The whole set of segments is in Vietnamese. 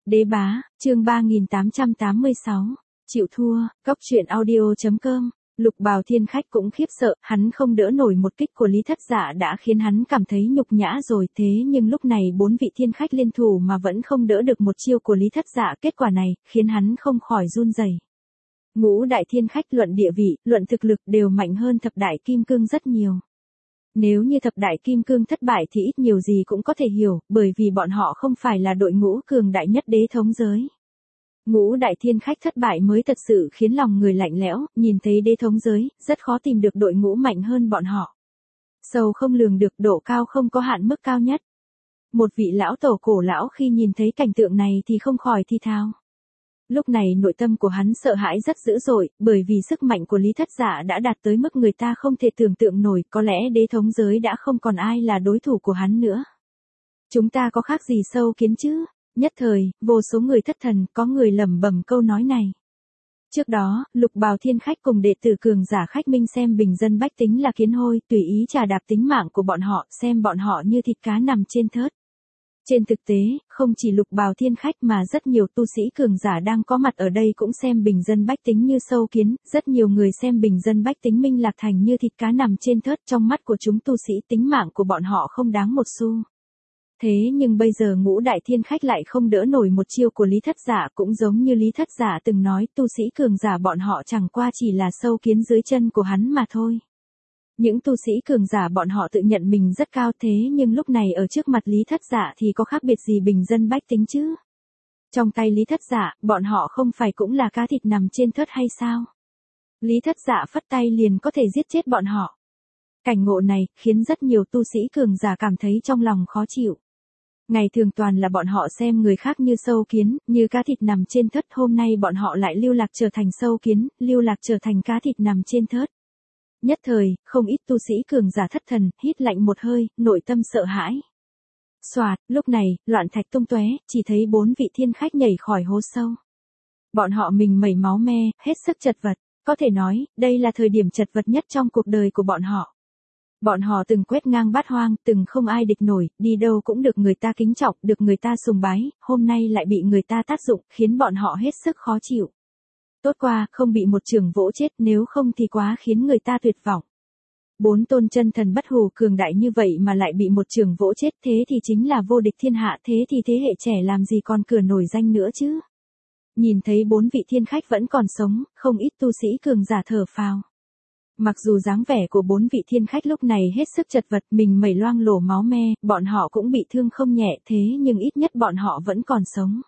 Đế bá, chương 3886, chịu thua, cóc truyện audio.com. Lục Bào Thiên Khách cũng khiếp sợ, hắn không đỡ nổi một kích của Lý Thất Dạ đã khiến hắn cảm thấy nhục nhã rồi, thế nhưng lúc này 4 vị thiên khách liên thủ mà vẫn không đỡ được một chiêu của Lý Thất Dạ, kết quả này khiến hắn không khỏi run rẩy. Ngũ đại thiên khách luận địa vị, luận thực lực đều mạnh hơn thập đại kim cương rất nhiều. Nếu như thập đại kim cương thất bại thì ít nhiều gì cũng có thể hiểu, bởi vì bọn họ không phải là đội ngũ cường đại nhất đế thống giới. Ngũ đại thiên khách thất bại mới thật sự khiến lòng người lạnh lẽo, nhìn thấy đế thống giới, rất khó tìm được đội ngũ mạnh hơn bọn họ. Sâu không lường được, độ cao không có hạn mức cao nhất. Một vị lão tổ cổ lão khi nhìn thấy cảnh tượng này thì không khỏi thi thao. Lúc này nội tâm của hắn sợ hãi rất dữ dội, bởi vì sức mạnh của Lý Thất Dạ đã đạt tới mức người ta không thể tưởng tượng nổi, có lẽ đế thống giới đã không còn ai là đối thủ của hắn nữa. Chúng ta có khác gì sâu kiến chứ? Nhất thời, vô số người thất thần, có người lẩm bẩm câu nói này. Trước đó, Lục Bào Thiên Khách cùng đệ tử cường giả khách minh xem bình dân bách tính là kiến hôi, tùy ý trà đạp tính mạng của bọn họ, xem bọn họ như thịt cá nằm trên thớt. Trên thực tế, không chỉ Lục Bào Thiên Khách mà rất nhiều tu sĩ cường giả đang có mặt ở đây cũng xem bình dân bách tính như sâu kiến, rất nhiều người xem bình dân bách tính Minh Lạc Thành như thịt cá nằm trên thớt, trong mắt của chúng tu sĩ tính mạng của bọn họ không đáng một xu. Thế nhưng bây giờ ngũ đại thiên khách lại không đỡ nổi một chiêu của Lý Thất Dạ, cũng giống như Lý Thất Dạ từng nói, tu sĩ cường giả bọn họ chẳng qua chỉ là sâu kiến dưới chân của hắn mà thôi. Những tu sĩ cường giả bọn họ tự nhận mình rất cao, thế nhưng lúc này ở trước mặt Lý Thất Dạ thì có khác biệt gì bình dân bách tính chứ? Trong tay Lý Thất Dạ, bọn họ không phải cũng là cá thịt nằm trên thớt hay sao? Lý Thất Dạ phất tay liền có thể giết chết bọn họ. Cảnh ngộ này khiến rất nhiều tu sĩ cường giả cảm thấy trong lòng khó chịu. Ngày thường toàn là bọn họ xem người khác như sâu kiến, như cá thịt nằm trên thớt, hôm nay bọn họ lại lưu lạc trở thành sâu kiến, lưu lạc trở thành cá thịt nằm trên thớt. Nhất thời, không ít tu sĩ cường giả thất thần, hít lạnh một hơi, nội tâm sợ hãi. Soạt, lúc này, loạn thạch tung tóe, chỉ thấy 4 vị thiên khách nhảy khỏi hố sâu. Bọn họ mình mẩy máu me, hết sức chật vật, có thể nói, đây là thời điểm chật vật nhất trong cuộc đời của bọn họ. Bọn họ từng quét ngang bát hoang, từng không ai địch nổi, đi đâu cũng được người ta kính trọng, được người ta sùng bái, hôm nay lại bị người ta tác dụng, khiến bọn họ hết sức khó chịu. Tốt qua, không bị một chưởng vỗ chết, nếu không thì quá khiến người ta tuyệt vọng. 4 tôn chân thần bất hủ cường đại như vậy mà lại bị một chưởng vỗ chết, thế thì chính là vô địch thiên hạ, thế thì thế hệ trẻ làm gì còn cửa nổi danh nữa chứ. Nhìn thấy 4 vị thiên khách vẫn còn sống, không ít tu sĩ cường giả thở phào. Mặc dù dáng vẻ của 4 vị thiên khách lúc này hết sức chật vật, mình mẩy loang lổ máu me, bọn họ cũng bị thương không nhẹ, thế nhưng ít nhất bọn họ vẫn còn sống.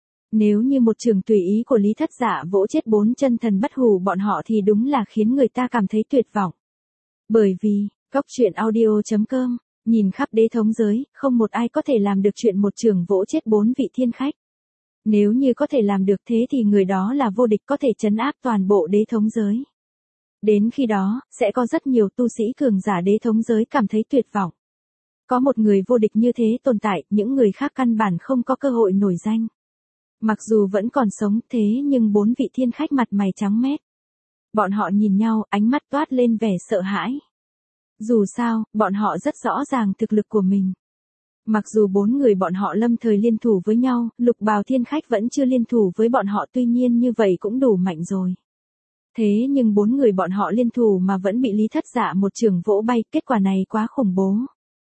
Nếu như một trường tùy ý của Lý Thất Dạ vỗ chết 4 chân thần bất hủ bọn họ thì đúng là khiến người ta cảm thấy tuyệt vọng. Bởi vì, cóc truyện audio.com, nhìn khắp đế thống giới, không một ai có thể làm được chuyện một trường vỗ chết 4 vị thiên khách. Nếu như có thể làm được thế thì người đó là vô địch, có thể trấn áp toàn bộ đế thống giới. Đến khi đó, sẽ có rất nhiều tu sĩ cường giả đế thống giới cảm thấy tuyệt vọng. Có một người vô địch như thế tồn tại, những người khác căn bản không có cơ hội nổi danh. Mặc dù vẫn còn sống thế nhưng 4 vị thiên khách mặt mày trắng mét. Bọn họ nhìn nhau, ánh mắt toát lên vẻ sợ hãi. Dù sao, bọn họ rất rõ ràng thực lực của mình. Mặc dù 4 người bọn họ lâm thời liên thủ với nhau, Lục Bào Thiên Khách vẫn chưa liên thủ với bọn họ, tuy nhiên như vậy cũng đủ mạnh rồi. Thế nhưng 4 người bọn họ liên thủ mà vẫn bị Lý Thất Dạ một chưởng vỗ bay, kết quả này quá khủng bố.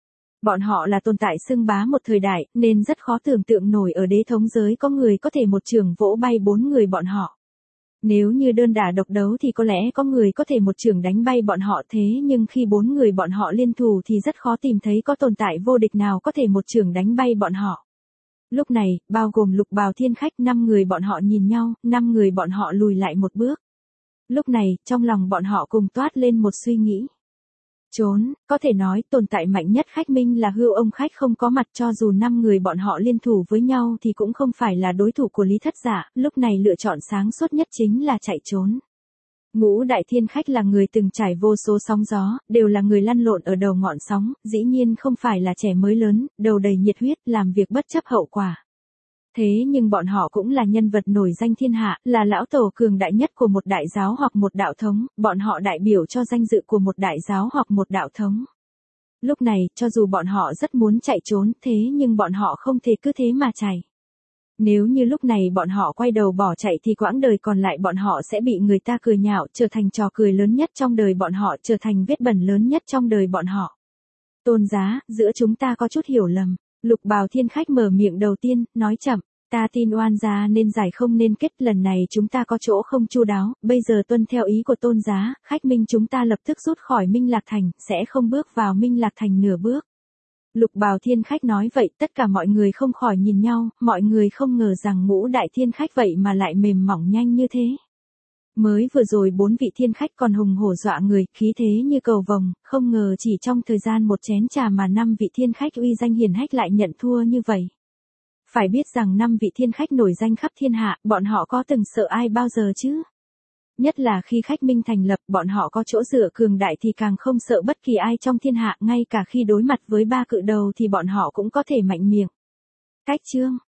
Bọn họ là tồn tại xưng bá một thời đại, nên rất khó tưởng tượng nổi ở đế thống giới có người có thể một chưởng vỗ bay 4 người bọn họ. Nếu như đơn đả độc đấu thì có lẽ có người có thể một chưởng đánh bay bọn họ, thế nhưng khi 4 người bọn họ liên thủ thì rất khó tìm thấy có tồn tại vô địch nào có thể một chưởng đánh bay bọn họ. Lúc này, bao gồm Lục Bào Thiên Khách, 5 người bọn họ nhìn nhau, 5 người bọn họ lùi lại một bước. Lúc này, trong lòng bọn họ cùng toát lên một suy nghĩ. Trốn, có thể nói, tồn tại mạnh nhất khách minh là Hưu Ông Khách không có mặt, cho dù 5 người bọn họ liên thủ với nhau thì cũng không phải là đối thủ của Lý Thất Dạ, lúc này lựa chọn sáng suốt nhất chính là chạy trốn. Ngũ đại thiên khách là người từng trải vô số sóng gió, đều là người lăn lộn ở đầu ngọn sóng, dĩ nhiên không phải là trẻ mới lớn, đầu đầy nhiệt huyết, làm việc bất chấp hậu quả. Thế nhưng bọn họ cũng là nhân vật nổi danh thiên hạ, là lão tổ cường đại nhất của một đại giáo hoặc một đạo thống, bọn họ đại biểu cho danh dự của một đại giáo hoặc một đạo thống. Lúc này, cho dù bọn họ rất muốn chạy trốn, thế nhưng bọn họ không thể cứ thế mà chạy. Nếu như lúc này bọn họ quay đầu bỏ chạy thì quãng đời còn lại bọn họ sẽ bị người ta cười nhạo, trở thành trò cười lớn nhất trong đời bọn họ, trở thành vết bẩn lớn nhất trong đời bọn họ. Tôn Giá, giữa chúng ta có chút hiểu lầm. Lục Bào Thiên Khách mở miệng đầu tiên, nói chậm. Ta tin oan gia nên giải không nên kết, lần này chúng ta có chỗ không chu đáo, bây giờ tuân theo ý của Tôn Giá, khách Minh chúng ta lập tức rút khỏi Minh Lạc Thành, sẽ không bước vào Minh Lạc Thành nửa bước. Lục Bào Thiên Khách nói vậy, tất cả mọi người không khỏi nhìn nhau, mọi người không ngờ rằng Ngũ Đại Thiên Khách vậy mà lại mềm mỏng nhanh như thế. Mới vừa rồi 4 vị thiên khách còn hùng hổ dọa người, khí thế như cầu vồng, không ngờ chỉ trong thời gian một chén trà mà 5 vị thiên khách uy danh hiển hách lại nhận thua như vậy. Phải biết rằng 5 vị thiên khách nổi danh khắp thiên hạ, bọn họ có từng sợ ai bao giờ chứ? Nhất là khi khách Minh thành lập, bọn họ có chỗ dựa cường đại thì càng không sợ bất kỳ ai trong thiên hạ, ngay cả khi đối mặt với 3 cự đầu thì bọn họ cũng có thể mạnh miệng. Cách chương